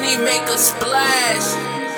money make a splash.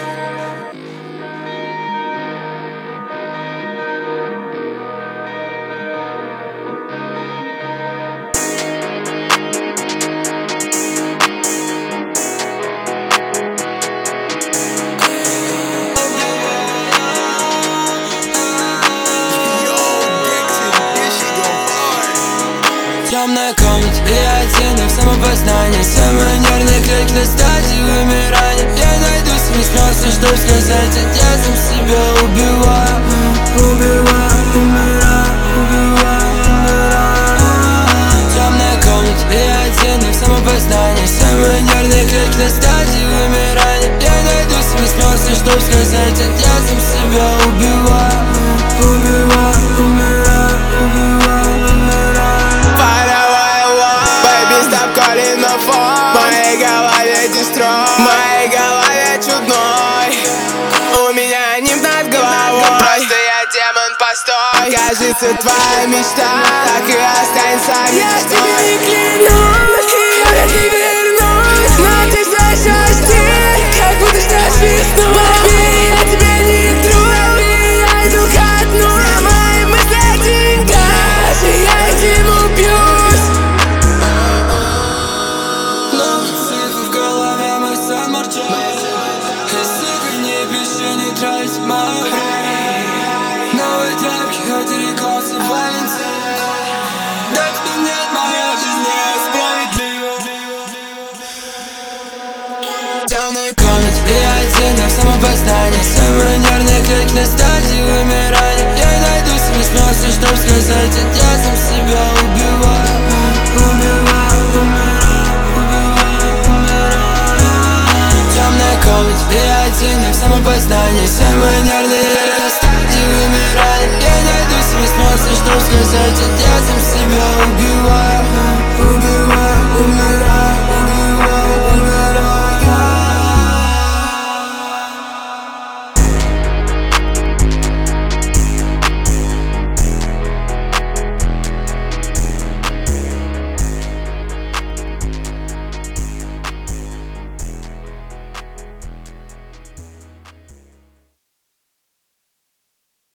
Темная комната и оттенок самопознания. Самый нервный клик на стадии вымирания. Я найду свои слезы, что сказать, а я сам себя убиваю. Убиваю, умираю, убиваю, умираю. Темная комната и оттенок самопознания. Самый нервный клик на стадии вымирания. Я найду свои слезы, что сказать, а я сам себя убиваю. Убиваю, умираю, убиваю, умираю. В моей голове дестрой, в моей голове чудной. У меня нимб над головой, просто я демон, постой. Кажется, твоя мечта так и останется мечтой. Я тебе не клянусь, я тебе вернусь, но ты знаешь, ты как будто ждешь весну. Baby, я тебе не друг, я иду ко дну. Все мои мысли о деньгах, и я этим убьюсь. Но цифры в голове мой сон морчит. И сука, не пиши, не трать мое время. Новые тряпки, хоть и рекался Валенсия. Так что нет, моя жизнь несправедлива. Темный комнат и оттенок самопознания. Самый нервный клик на стадии вымирания. Я найду свои слезы, чтоб сказать, а я сам себя убиваю.